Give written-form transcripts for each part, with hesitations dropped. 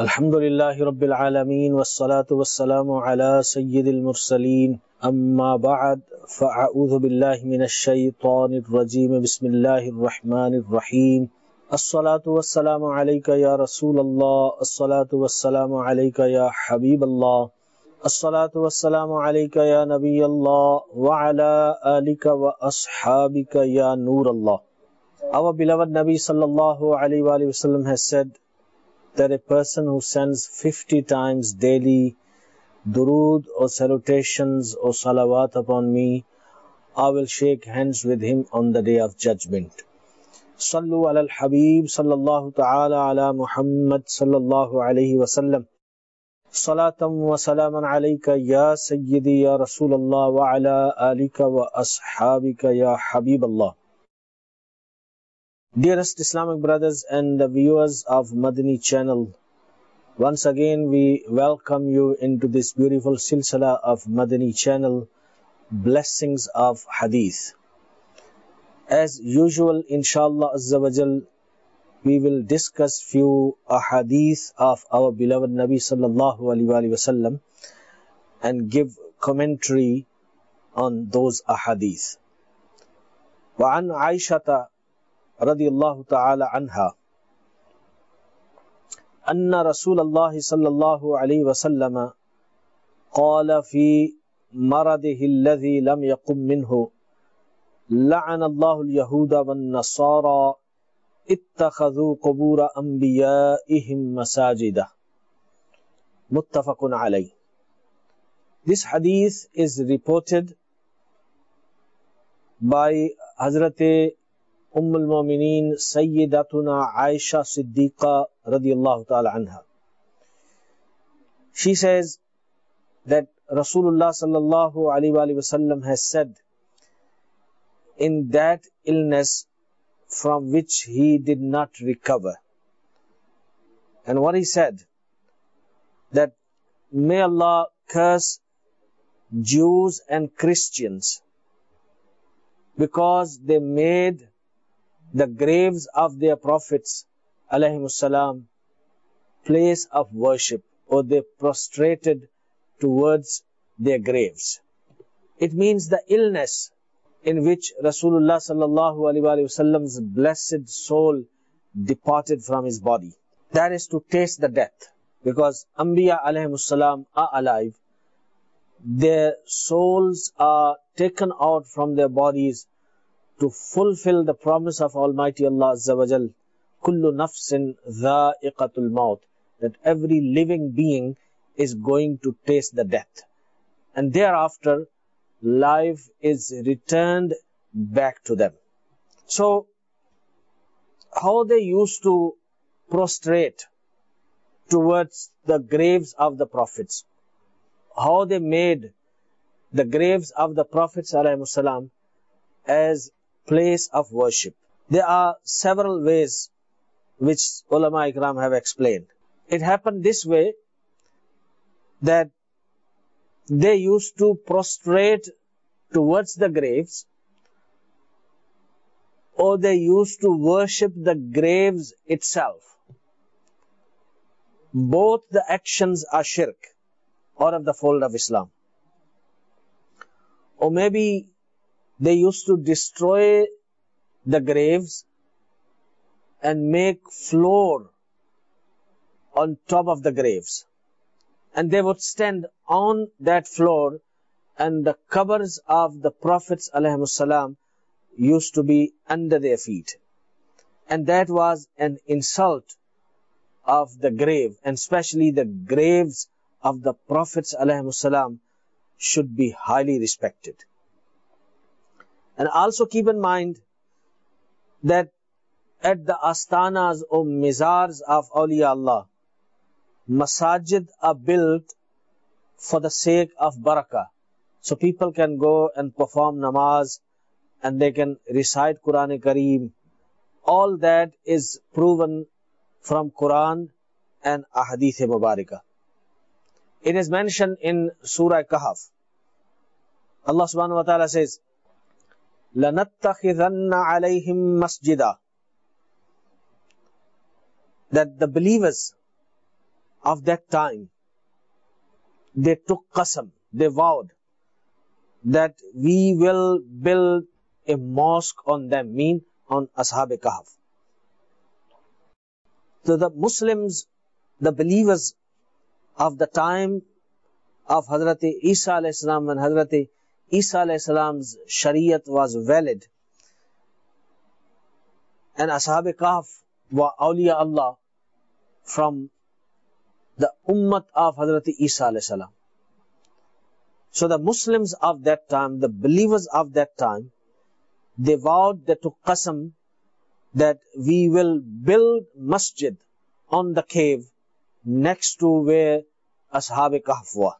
Alhamdulillahi Rabbil Alameen wassalatu wassalamu ala Sayyidil Mursaleen amma ba'd fa'a'udhu billahi minash shaytanir rajeem bismillahir rahmanir rahim As-salatu wassalamu alayka ya Rasulallah As-salatu wassalamu alayka ya Habiballah As-salatu wassalamu alayka ya Nabiyallah wa ala alika wa ashabika ya Nurallah. Our beloved Nabi sallallahu alayhi wa sallam has said that a person who sends 50 times daily durood or salutations or salawat upon me, I will shake hands with him on the day of judgment. Sallu ala al-Habib sallallahu ta'ala ala Muhammad sallallahu alayhi wa sallam. Salatan wa salaman alayka ya Sayyidi ya Rasulallah wa ala alika wa ashabika ya Habiballah. Dearest Islamic brothers and the viewers of Madani channel, once again we welcome you into this beautiful silsila of Madani channel, Blessings of Hadith. As usual, inshallah Azza wa Jal, we will discuss few ahadith of our beloved Nabi sallallahu alaihi wasallam and give commentary on those ahadith. وعن عائشة رضي الله تعالى عنها أن رسول الله صلى الله عليه وسلم قال في مرضه الذي لم يقم منه لعن الله اليهود والنصارى اتخذوا قبور أنبيائهم مساجد. متفق عليه. This hadith is reported by Hazrat al-Mu'mineen Sayyidatuna Aisha Siddiqa radiyallahu ta'ala anha. She says that Rasulullah sallallahu alaihi wasallam has said, in that illness from which he did not recover. And what he said, that may Allah curse Jews and Christians because they made the graves of their prophets alayhimussalam place of worship, or they prostrated towards their graves. It means the illness in which Rasulullah sallallahu alaihi wasallam's blessed soul departed from his body. That is to taste the death, because Anbiya alayhimussalam are alive. Their souls are taken out from their bodies to fulfill the promise of Almighty Allah Azza wa Jal, kullu nafsin dha'iqatul maut, that every living being is going to taste the death. And thereafter, life is returned back to them. So, how they used to prostrate towards the graves of the prophets, how they made the graves of the prophets alayhimussalam as place of worship. There are several ways which ulama ikram have explained. It happened this way, that they used to prostrate towards the graves, or they used to worship the graves itself. Both the actions are shirk, or of the fold of Islam. Or maybe they used to destroy the graves and make floor on top of the graves. And they would stand on that floor, and the covers of the prophets alayhimussalam used to be under their feet. And that was an insult of the grave, and especially the graves of the prophets alayhimussalam should be highly respected. And also keep in mind that at the astanas or mizars of awliya Allah, masajid are built for the sake of barakah. So people can go and perform namaz, and they can recite Quran Kareem. All that is proven from Quran and Ahadith Mubarakah. It is mentioned in Surah Kahf. Allah subhanahu wa ta'ala says, لَنَتَّخِذَنَّ عَلَيْهِمْ مَسْجِدًا, that the believers of that time, they took qasam, they vowed that we will build a mosque on them, mean on Ashab-e-Kahf. So the Muslims, the believers of the time of Hazrat Isa alayhi salam, when Hazrat Isa alayhi salam's Shariat was valid, and Ashab-e-Kahf were awliya Allah from the ummat of Hazrat Isa alayhi salam. So the Muslims of that time, the believers of that time, they vowed, they took qasam that we will build masjid on the cave next to where Ashab-e-Kahf were.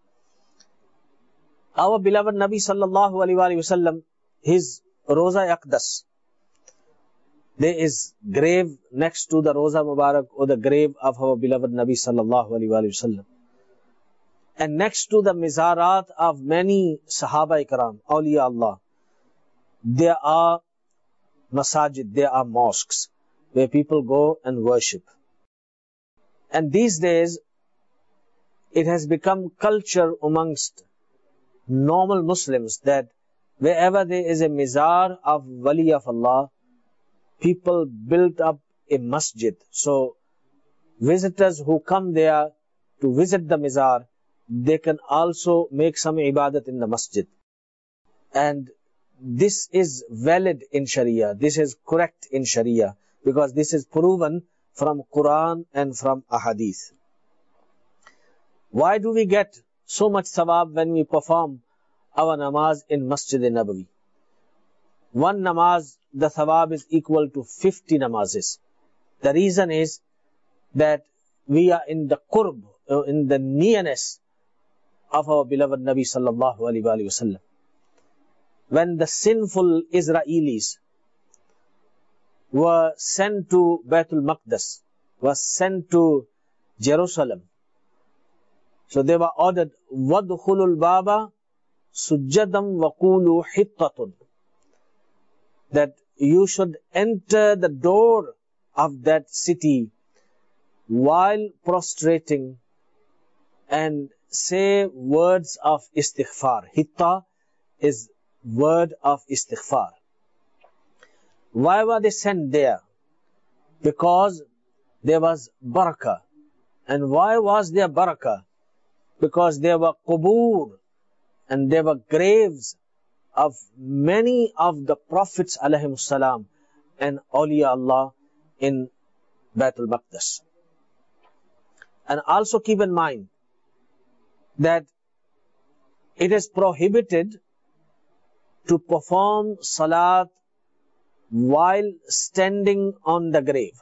Our beloved Nabi sallallahu alaihi wasallam, his Roza Aqdas, there is grave next to the Roza Mubarak, or the grave of our beloved Nabi sallallahu alaihi wasallam. And next to the mizarat of many Sahaba Ikram, awliya Allah, there are masajid, there are mosques where people go and worship. And these days, it has become culture amongst normal Muslims that wherever there is a mizar of wali of Allah, people build up a masjid. So visitors who come there to visit the mizar, they can also make some ibadat in the masjid. And this is valid in Sharia. This is correct in Sharia, because this is proven from Quran and from Ahadith. Why do we get so much thawab when we perform our namaz in Masjid-e-Nabawi? One namaz, the thawab is equal to 50 namazes. The reason is that we are in the qurb, in the nearness of our beloved Nabi sallallahu alaihi wasallam. When the sinful Israelis were sent to Baitul Maqdis, were sent to Jerusalem, so they were ordered, وَدْخُلُوا الْبَابَ سُجَّدًا وَقُولُوا حِطَّةٌ, that you should enter the door of that city while prostrating and say words of istighfar. Hitta is word of istighfar. Why were they sent there? Because there was barakah. And why was there barakah? Because there were qubur and there were graves of many of the prophets alayhimus salam and awliya Allah in Baitul Maqdis. And also keep in mind that it is prohibited to perform salat while standing on the grave.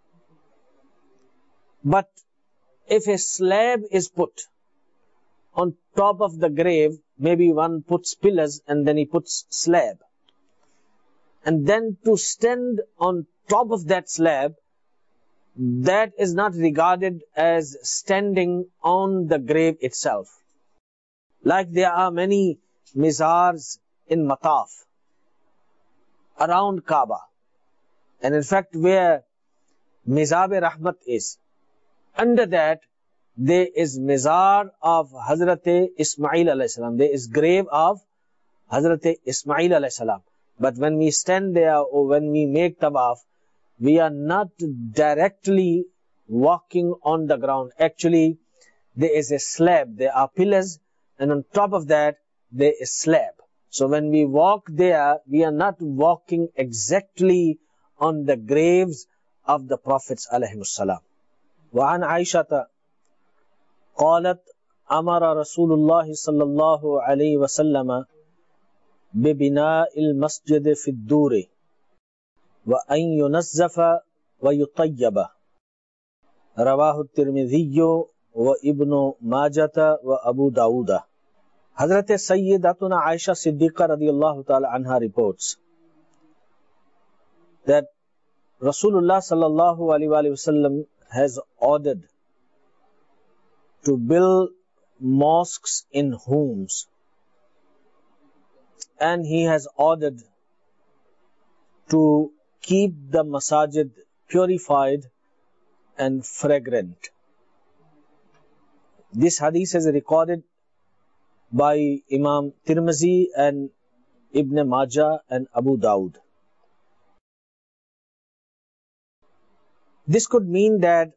But if a slab is put on top of the grave, maybe one puts pillars and then he puts slab, and then to stand on top of that slab, that is not regarded as standing on the grave itself. Like there are many mizars in Mataf around Kaaba, and in fact where Mizab-e-Rahmat is, under that there is mizar of Hazrat Ismail alayhi salam. There is grave of Hazrat Ismail alayhi salam. But when we stand there or when we make tawaf, we are not directly walking on the ground. Actually, there is a slab, there are pillars, and on top of that, there is slab. So when we walk there, we are not walking exactly on the graves of the Prophets alayhimus salam. وعن عائشة قالت أمر رسول الله صلى الله عليه وسلم ببناء المسجد في الدور وأن ينزف ويطيب. رواه الترمذي وابن ماجة وأبو داود. Hazrat Sayyidatuna Aisha Siddiqa radiyallahu ta'ala anha reports that Rasulullah sallallahu alaihi wasallam has ordered to build mosques in homes, and he has ordered to keep the masajid purified and fragrant. This hadith is recorded by Imam Tirmizi and Ibn Majah and Abu Dawud. This could mean that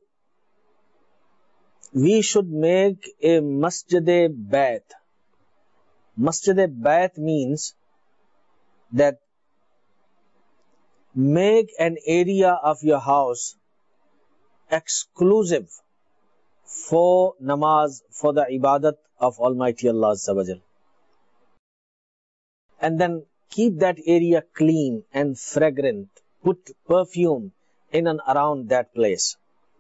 we should make a masjid-e-bayt. Masjid-e-bayt means that make an area of your house exclusive for namaz, for the ibadat of Almighty Allah Azza wa Jal. And then keep that area clean and fragrant. Put perfume in and around that place.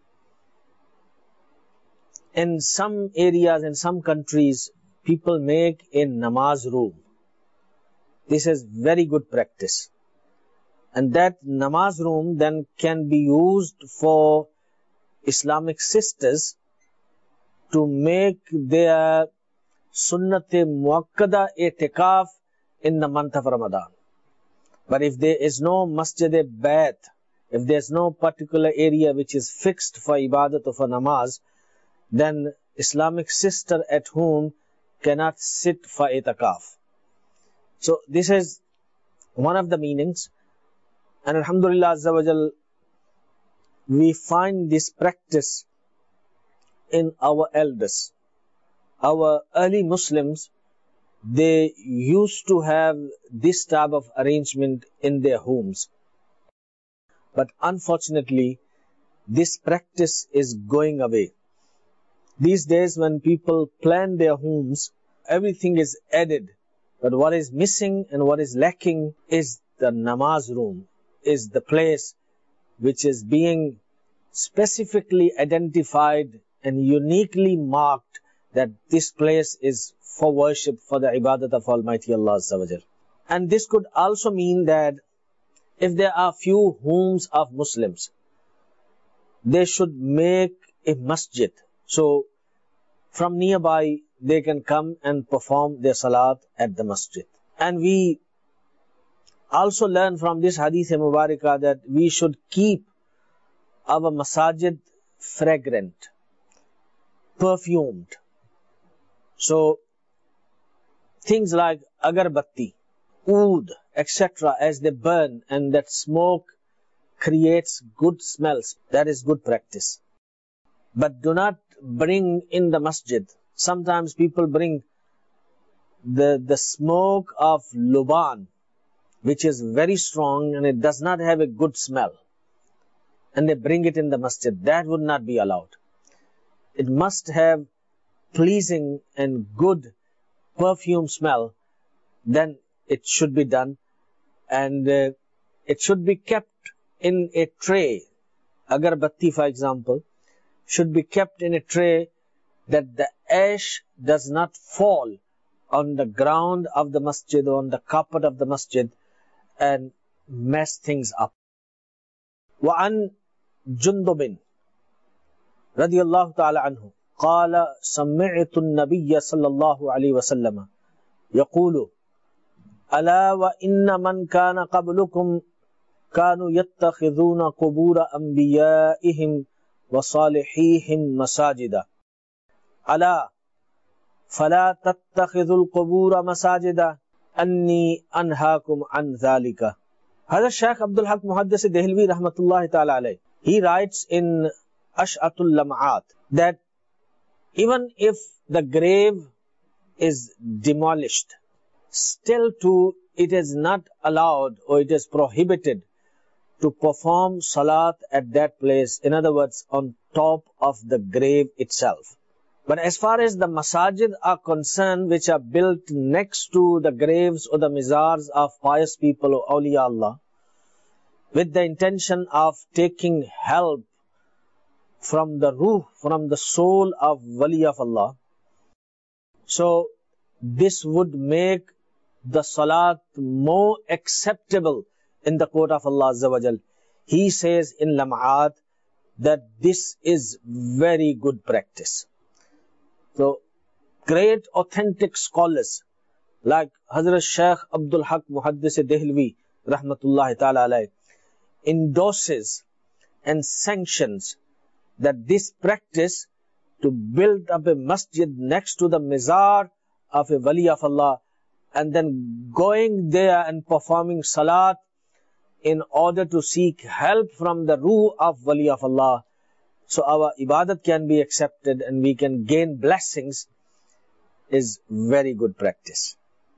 In some areas, in some countries, people make a namaz room. This is very good practice. And that namaz room then can be used for Islamic sisters to make their sunnat-e-muakkada i'tikaf in the month of Ramadan. But if there is no masjid-e-bayt, if there is no particular area which is fixed for ibadat or for namaz, then Islamic sister at home cannot sit for i'tikaf. So this is one of the meanings. And Alhamdulillah Azza wa Jal, we find this practice in our elders. Our early Muslims, they used to have this type of arrangement in their homes. But unfortunately, this practice is going away. These days when people plan their homes, everything is added. But what is missing and what is lacking is the namaz room, is the place which is being specifically identified and uniquely marked that this place is for worship, for the ibadat of Almighty Allah Azza wa Jal. And this could also mean that if there are few homes of Muslims, they should make a masjid. So from nearby, they can come and perform their salat at the masjid. And we also learn from this hadith mubarakah that we should keep our masajid fragrant, perfumed. So things like agarbatti, oud, etc., as they burn and that smoke creates good smells, that is good practice. But do not bring in the masjid. Sometimes people bring the smoke of luban, which is very strong and it does not have a good smell, and they bring it in the masjid. That would not be allowed. It must have pleasing and good perfume smell, then it should be done. And it should be kept in a tray. Agarbatti, for example, should be kept in a tray that the ash does not fall on the ground of the masjid or on the carpet of the masjid and mess things up. وعن جندب رضي الله تعالى عنه قال سمعت النبي صلى الله عليه وسلم يقول ألا وإن من كان قبلكم كانوا يتخذون قبور أنبيائهم وصالحيهم مساجدا ألا فلا تتخذوا القبور مساجدا أني أنهاكم عن ذلك. Hazrat Shaykh Abdul Haq Muhaddis Dehlvi Rahmatullahi Ta'ala Alayh, he writes in Ash'atul Lam'at that even if the grave is demolished, still too it is not allowed or it is prohibited to perform salat at that place. In other words, on top of the grave itself. But as far as the masajid are concerned, which are built next to the graves or the mizars of pious people or awliya Allah, with the intention of taking help from the ruh, from the soul of wali of Allah, so this would make the salat more acceptable in the court of Allah Azza wa Jal. He says in Lam'at that this is very good practice. So, great authentic scholars like Hazrat Shaykh Abdul Haq Muhaddis Dehlvi Rahmatullahi Ta'ala Alayh endorses and sanctions that this practice to build up a masjid next to the mizar of a wali of Allah, and then going there and performing salat in order to seek help from the ruh of wali of Allah, so our ibadat can be accepted and we can gain blessings, is very good practice.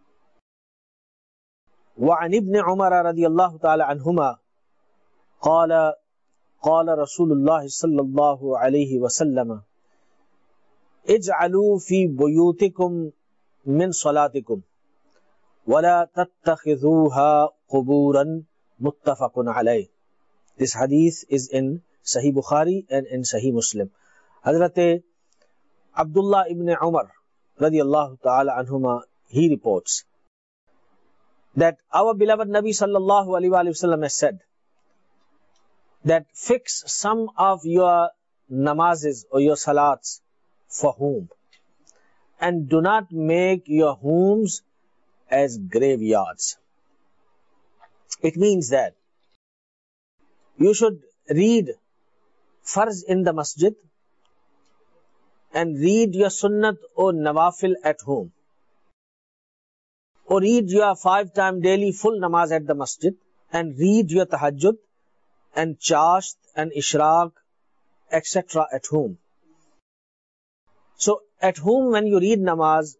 وعن ابن عمر رضي الله تعالى عنهما قال قال رسول الله صلى الله عليه وسلم اجعلوا في بيوتكم من صلاتكم ولا تتخذوها قبورا متفق عليه. This hadith is in Sahih Bukhari and in Sahih Muslim. Hazrat Abdullah ibn Umar radiyallahu ta'ala anhuma, he reports that our beloved Nabi sallallahu alaihi wasallam has said that fix some of your namazes or your salats for whom, and do not make your homes as graveyards. It means that you should read farz in the masjid and read your sunnat or nawafil at home, or read your 5-time daily full namaz at the masjid, and read your tahajjud and chasht and ishraq, etc. at home. So at home, when you read namaz,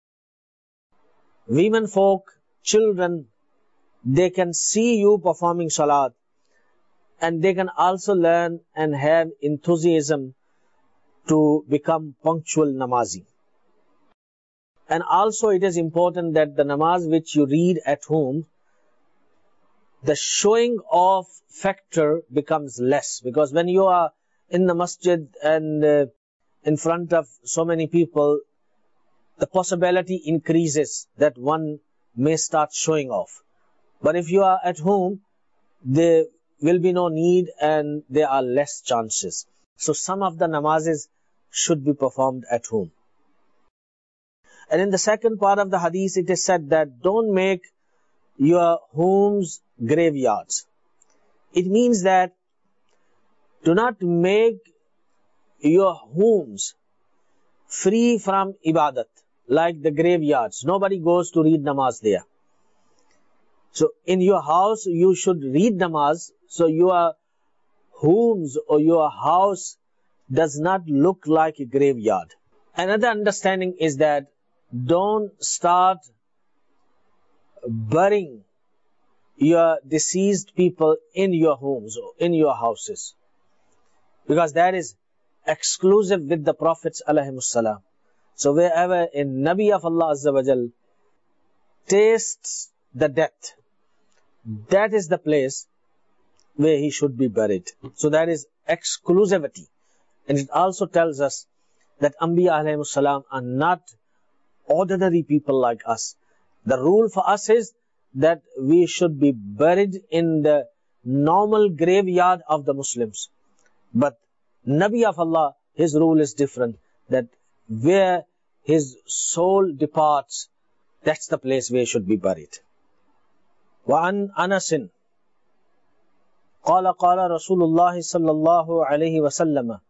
women folk, children, they can see you performing salat, and they can also learn and have enthusiasm to become punctual namazi. And also it is important that the namaz which you read at home, the showing off factor becomes less, because when you are in the masjid and in front of so many people, the possibility increases that one may start showing off. But if you are at home, there will be no need and there are less chances. So some of the namazes should be performed at home. And in the second part of the hadith, it is said that don't make your homes graveyards. It means that do not make your homes free from ibadat, like the graveyards. Nobody goes to read namaz there. So in your house, you should read namaz, so your homes or your house does not look like a graveyard. Another understanding is that don't start burying your deceased people in your homes or in your houses, because that is exclusive with the Prophets ﷺ. So wherever a Nabi of Allah Azza wa Jal tastes the death, that is the place where he should be buried. So that is exclusivity. And it also tells us that Anbiya alayhimus salam are not ordinary people like us. The rule for us is that we should be buried in the normal graveyard of the Muslims. But Nabi of Allah, his rule is different, that where his soul departs, that's the place where he should be buried. وعن أنس قال قال رسول الله صلى الله عليه وسلم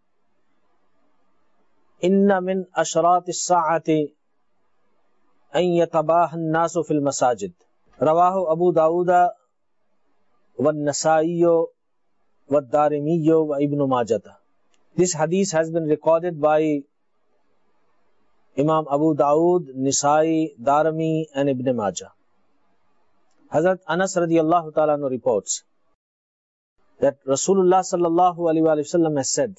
إن من أشراط الساعة أن يتباهى الناس في المساجد رواه أبو داود والنسائي والدارمي وابن ماجة. This hadith has been recorded by Imam Abu Dawood, Nisai, Darimi and Ibn Majah. Hazrat Anas radiyallahu ta'ala anhu reports that Rasulullah sallallahu alaihi wasallam has said,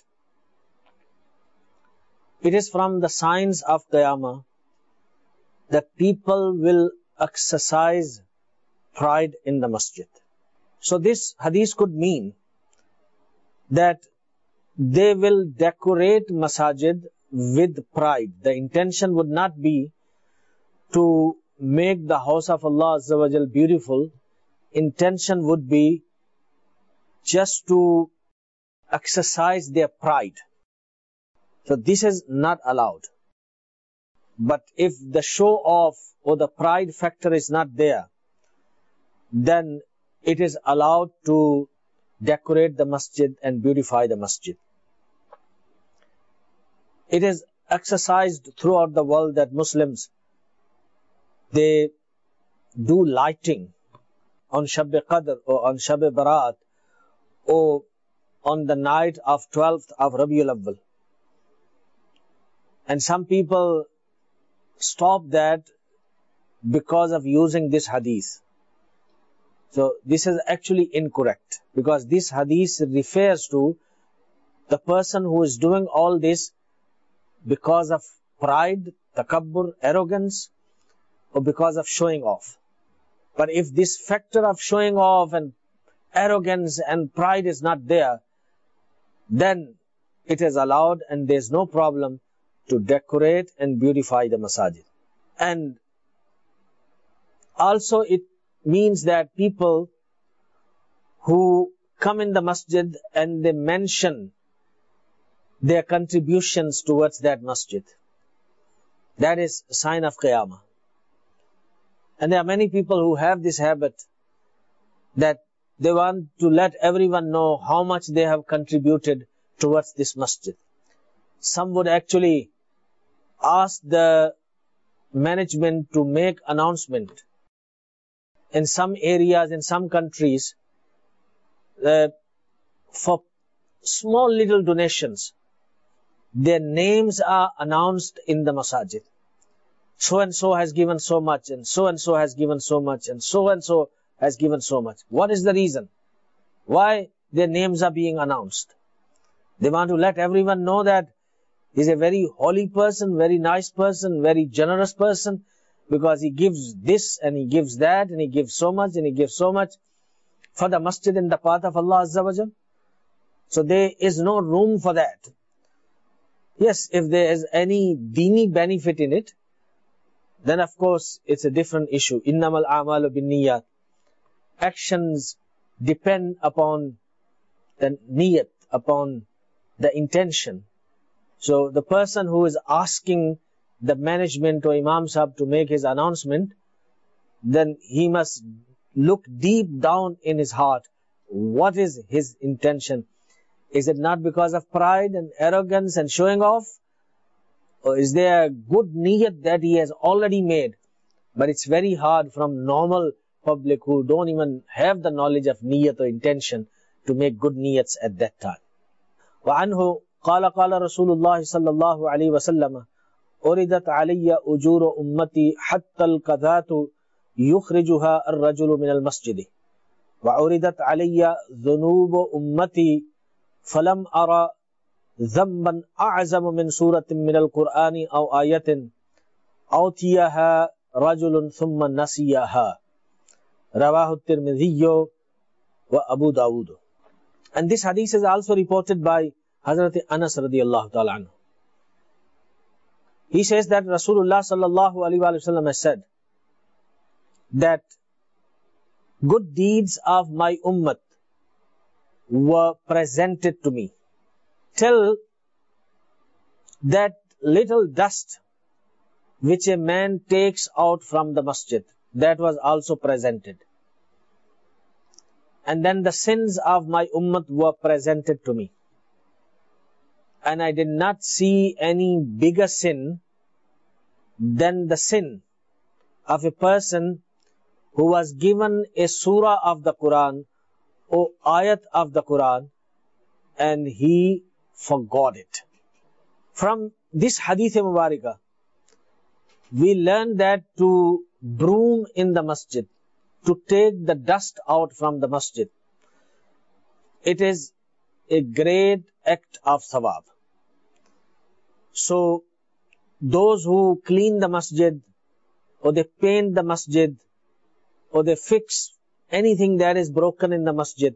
it is from the signs of Qiyamah that people will exercise pride in the masjid. So this hadith could mean that they will decorate masajid with pride. The intention would not be to make the house of Allah Azza wa Jal beautiful. Intention would be just to exercise their pride. So this is not allowed. But if the show off or the pride factor is not there, then it is allowed to decorate the masjid and beautify the masjid. it is exercised throughout the world that Muslims, they do lighting on Shab Qadr or on Shab Barat or on the night of 12th of Rabiul Awwal. And some people stop that because of using this hadith. So this is actually incorrect, because this hadith refers to the person who is doing all this because of pride, takabbur, arrogance, or because of showing off. But if this factor of showing off and arrogance and pride is not there, then it is allowed and there is no problem to decorate and beautify the masajid. And also it means that people who come in the masjid and they mention their contributions towards that masjid, that is a sign of qiyamah. And there are many people who have this habit that they want to let everyone know how much they have contributed towards this masjid. Some would actually ask the management to make announcement. In some areas, in some countries, for small little donations, their names are announced in the masajid. So and so has given so much, and so has given so much, and so has given so much. What is the reason? Why their names are being announced? They want to let everyone know that he's a very holy person, very nice person, very generous person, because he gives this and he gives that and he gives so much and he gives so much for the masjid in the path of Allah Azza wa Jal. So there is no room for that. Yes, if there is any deeni benefit in it, then of course it's a different issue. Innamal a'malu binniyat. Actions depend upon the niyat, upon the intention. So the person who is asking the management or Imam Sahib to make his announcement, then he must look deep down in his heart. What is his intention? Is it not because of pride and arrogance and showing off? Or is there a good niyat that he has already made? But it's very hard from normal public who don't even have the knowledge of niyat or intention to make good niyats at that time. وعنه قال قال رسول الله صلى الله عليه وسلم أُرِدَتْ عَلَيَّ أُجُورُ أُمَّتِي حَتَّى الْقَذَاتُ يُخْرِجُهَا الرَّجُلُ مِنَ الْمَسْجِدِ وَأُرِدَتْ عَلَيَّ ذُنُوبُ أُمَّتِي فَلَمْ أَرَ ذَنْبًا أَعْزَمُ مِنْ سُورَةٍ مِنَ الْقُرْآنِ أَوْ آيَةٍ أُوتِيَهَا رَجُلٌ ثُمَّ نَسِيَهَا رواه الترمذي وأبو داود. And this hadith is also reported by Hazrat Anas radiyallahu ta'ala anhu. He says that Rasulullah sallallahu alaihi wasallam has said that good deeds of my ummah were presented to me till that little dust which a man takes out from the masjid, that was also presented. And then the sins of my ummah were presented to me. And I did not see any bigger sin than the sin of a person who was given a surah of the Quran or ayat of the Quran and he forgot it. From this hadith Mubarakah, we learn that to broom in the masjid, to take the dust out from the masjid, it is a great act of thawab. So, those who clean the masjid, or they paint the masjid, or they fix anything that is broken in the masjid,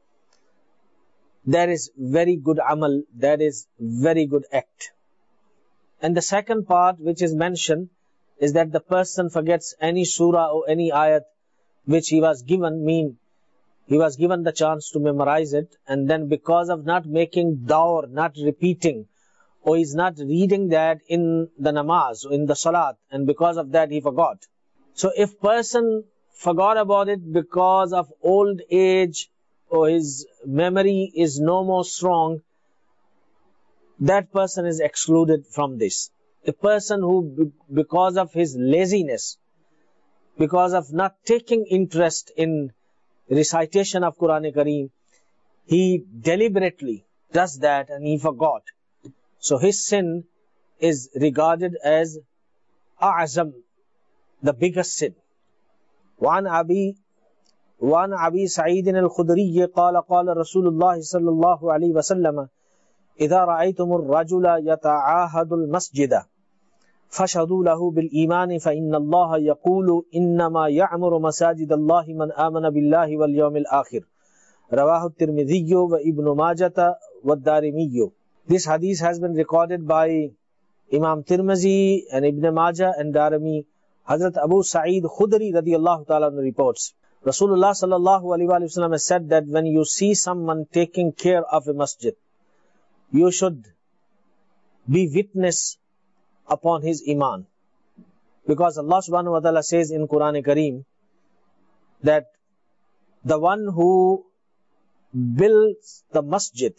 that is very good amal, that is very good act. And the second part which is mentioned is that the person forgets any surah or any ayat which he was given, he was given the chance to memorize it, and then because of not making dawr, not repeating, or he's not reading that in the namaz, in the salat, and because of that he forgot. So if person forgot about it because of old age, or his memory is no more strong, that person is excluded from this. A person who, because of his laziness, because of not taking interest in recitation of Quran Kareem, he deliberately does that and he forgot. So his sin is regarded as a'zam, the biggest sin. وعن أبي سعيد الخدري قال قال رسول الله صلى الله عليه وسلم إذا رأيتم الرجل يتعاهد المسجد فاشهدوا له بالإيمان فإن الله يقول إنما يعمر مساجد الله من آمن بالله واليوم الآخر رواه الترمذي وابن ماجة والدارمي. This hadith has been recorded by Imam Tirmizi and Ibn Majah and Darimi. Hazrat Abu Sa'id Khudri radiyallahu ta'ala reports, Rasulullah sallallahu alaihi wasallam has said that when you see someone taking care of a masjid, you should be witness upon his iman. Because Allah subhanahu wa ta'ala says in Quran Kareem that the one who builds the masjid,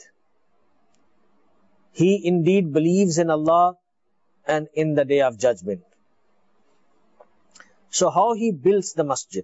he indeed believes in Allah and in the day of judgment. So how he builds the masjid?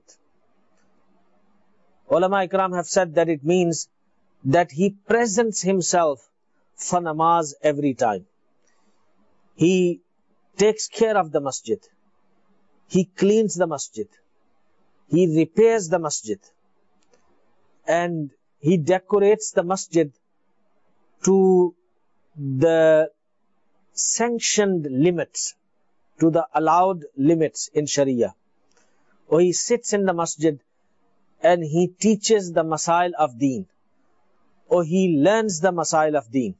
Ulama Ikram have said that it means that he presents himself for namaz every time. He takes care of the masjid. He cleans the masjid. He repairs the masjid. And he decorates the masjid to the sanctioned limits, to the allowed limits in Sharia. Or he sits in the masjid and he teaches the masail of deen. Or he learns the masail of deen.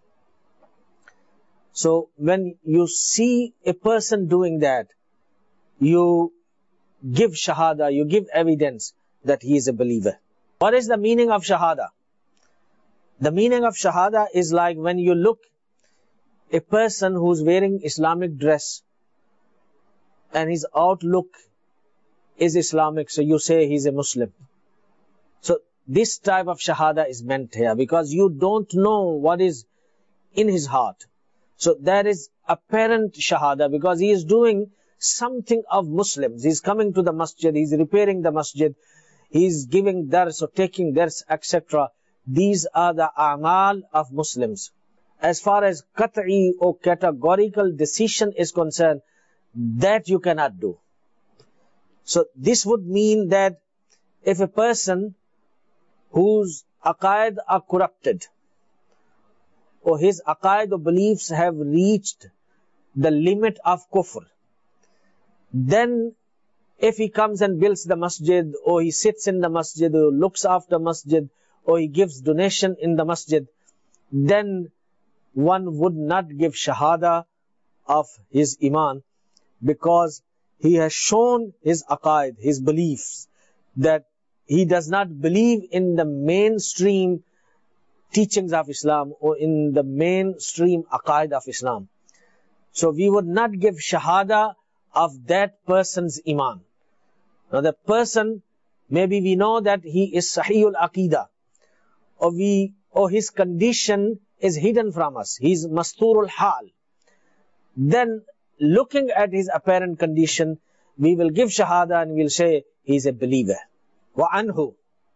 So when you see a person doing that, you give shahada, you give evidence that he is a believer. What is the meaning of shahada? The meaning of shahada is like when you look a person who's wearing Islamic dress and his outlook is Islamic, so you say he's a Muslim. So this type of shahada is meant here because you don't know what is in his heart. So there is apparent shahada because he is doing something of Muslims. He's coming to the masjid, he's repairing the masjid, he's giving dars or taking dars, etc. These are the a'mal of Muslims. As far as qat'i or categorical decision is concerned, that you cannot do. So this would mean that if a person whose aqaid are corrupted, or his aqaid or beliefs have reached the limit of kufr, then if he comes and builds the masjid, or he sits in the masjid, or looks after masjid, or he gives donation in the masjid, then one would not give shahada of his iman, because he has shown his aqaid, his beliefs, that he does not believe in the mainstream teachings of Islam or in the mainstream aqaid of Islam. So we would not give shahada of that person's iman. Now the person, maybe we know that he is sahihul aqidah, or his condition is hidden from us, he is masturul hal. Then looking at his apparent condition, we will give shahada and we'll say he is a believer. وعنه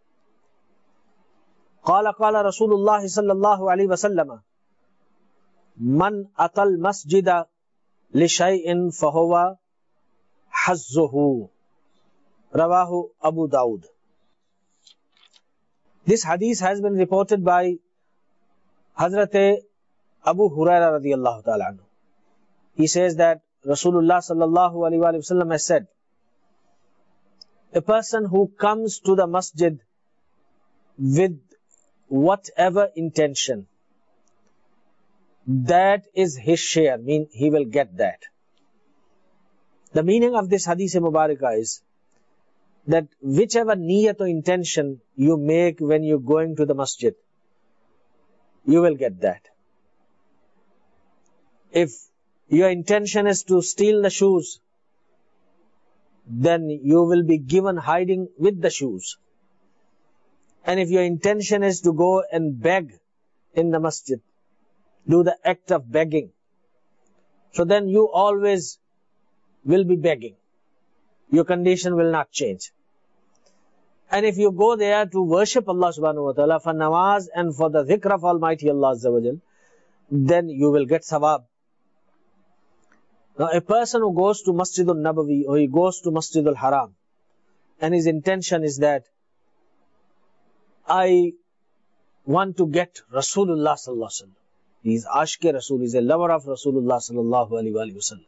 قال قال رسول الله صلى الله عليه وسلم من أتى المسجد لشيء فهو حظه رواه Abu Dawud. This hadith has been reported by Hazrat Abu Hurairah radiyallahu ta'ala anhu. He says that Rasulullah sallallahu alaihi wasallam has said, a person who comes to the masjid with whatever intention, that is his share, mean he will get that. The meaning of this hadith mubarakah is that whichever niyat or intention you make when you're going to the masjid, you will get that. If your intention is to steal the shoes, then you will be given hiding with the shoes. And if your intention is to go and beg in the masjid, do the act of begging, so then you always will be begging. Your condition will not change. And if you go there to worship Allah subhanahu wa ta'ala for namaz and for the dhikr of Almighty Allah Azza wa Jal, then you will get sawab. Now a person who goes to Masjidul Nabawi or he goes to Masjidul Haram and his intention is that I want to get Rasulullah sallallahu alaihi wasallam. He is Ashke Rasul, he is a lover of Rasulullah sallallahu alaihi wasallam.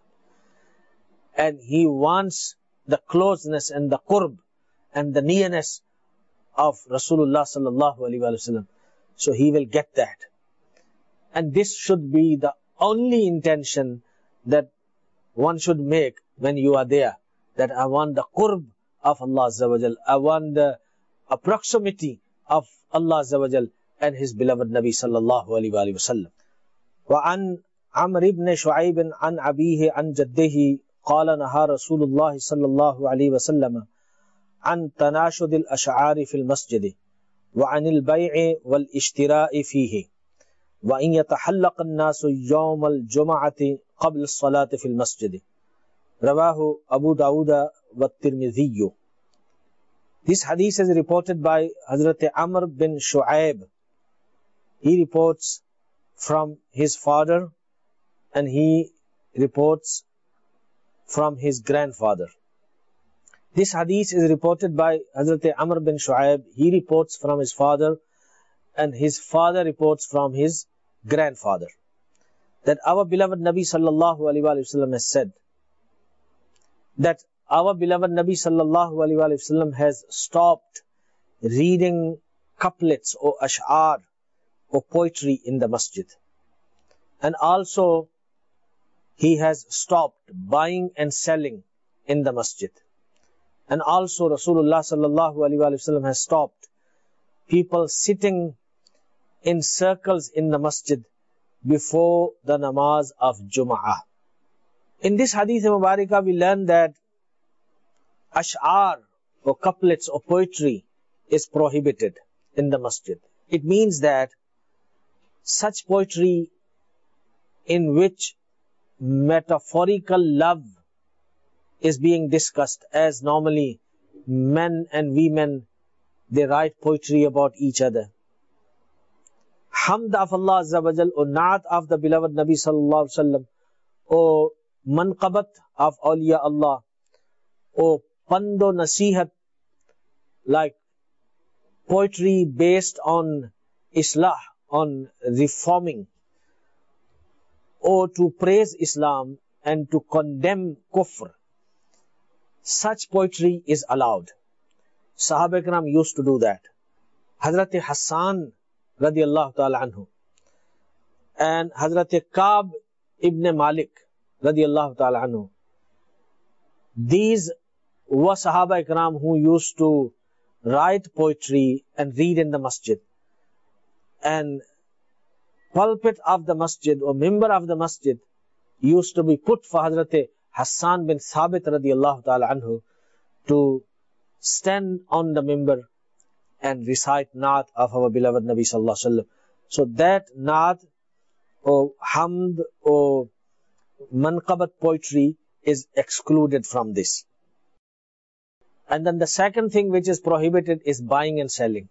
And he wants the closeness and the qurb and the nearness of Rasulullah sallallahu alaihi wasallam. So he will get that. And this should be the only intention that one should make when you are there. That I want the qurb of Allah Azza wa Jal. I want the proximity of Allah Azza wa Jal and His beloved Nabi sallallahu alaihi wasallam. وعن عمرو بن شعيب عن أبيه عن جده قال نهى رسول الله صلى الله عليه وسلم عن تناشد الأشعار في المسجد وعن البيع والاشتراء فيه وإن يتحلق الناس يوم الجمعة قبل الصلاة في المسجد. رواه أبو داود والترمذي. This hadith is reported by Hazrat Amr bin Shu'aib. He reports from his father and he reports from his grandfather. This hadith is reported by Hazrat Amr bin Shu'aib. He reports from his father and his father reports from his grandfather. That our beloved Nabi sallallahu alaihi wasallam has said that our beloved Nabi sallallahu alaihi wasallam has stopped reading couplets or ash'ar or poetry in the masjid. And also he has stopped buying and selling in the masjid. And also Rasulullah sallallahu alaihi wasallam has stopped people sitting in circles in the masjid before the namaz of Jum'ah. In this hadith Mubarakah we learn that ash'ar or couplets or poetry is prohibited in the masjid. It means that such poetry in which metaphorical love is being discussed, as normally men and women, they write poetry about each other. Hamd of Allah Azza wa Jal or Naat of the beloved Nabi sallallahu alaihi wasallam or manqabat of awliya Allah or pando nasihat, like poetry based on islah, on reforming, or to praise Islam and to condemn kufr. Such poetry is allowed. Sahaba Ikram used to do that. Hazrat Hassan radiyallahu ta'ala anhu and Hazrat Ka'b ibn Malik radiyallahu ta'ala anhu, these were Sahaba Ikram who used to write poetry and read in the masjid. And pulpit of the masjid or member of the masjid used to be put for Hazrat Hassan bin Thabit radiyallahu ta'ala anhu to stand on the member and recite Naat of our beloved Nabi sallallahu alaihi wasallam. So that Naat or Hamd or Manqabat poetry is excluded from this. And then the second thing which is prohibited is buying and selling.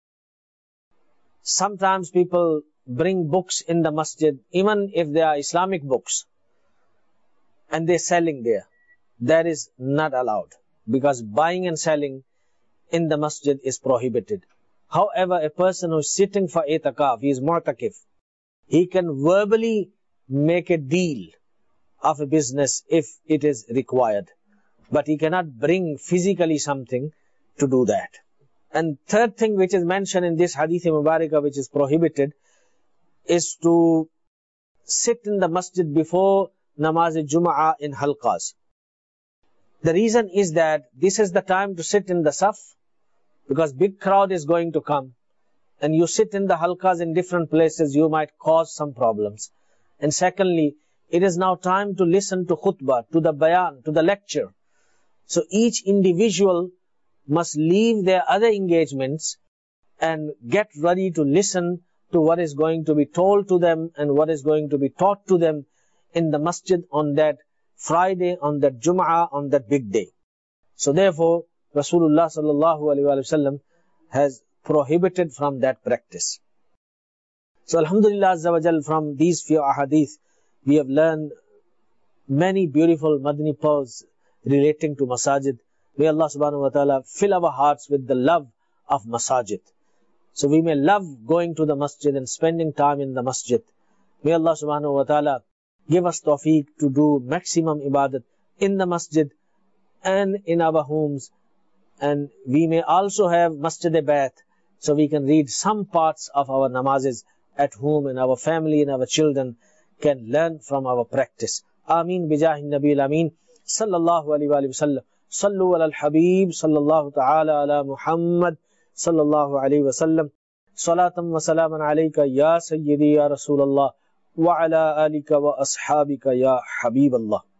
Sometimes people bring books in the masjid, even if they are Islamic books, and they're selling there. That is not allowed, because buying and selling in the masjid is prohibited. However, a person who is sitting for itikaf, he is mu'takif, he can verbally make a deal of a business if it is required, but he cannot bring physically something to do that. And third thing which is mentioned in this hadith Mubarakah, which is prohibited, is to sit in the masjid before namaz Jum'ah in halqas. The reason is that this is the time to sit in the saf, because big crowd is going to come, and you sit in the halqas in different places, you might cause some problems. And secondly, it is now time to listen to khutbah, to the bayan, to the lecture. So each individual must leave their other engagements and get ready to listen to what is going to be told to them and what is going to be taught to them in the masjid on that Friday, on that Jum'ah, on that big day. So therefore, Rasulullah sallallahu alaihi wasallam has prohibited from that practice. So Alhamdulillah Azza wa Jal, from these few ahadith, we have learned many beautiful Madani pearls relating to masajid. May Allah subhanahu wa ta'ala fill our hearts with the love of masajid. So we may love going to the masjid and spending time in the masjid. May Allah subhanahu wa ta'ala give us tawfiq to do maximum ibadat in the masjid and in our homes. And we may also have masjid-e-bayt, so we can read some parts of our namazes at home, and our family and our children can learn from our practice. Ameen bijahi nabil ameen. Sallallahu alayhi wa sallam. Sallu ala al-habib. Sallallahu ta'ala ala Muhammad. Sallallahu alayhi wa sallam. Salatan wa salaman alayka ya sayyidi ya Rasulallah. Wa ala alika wa ashabika ya Habib Allah.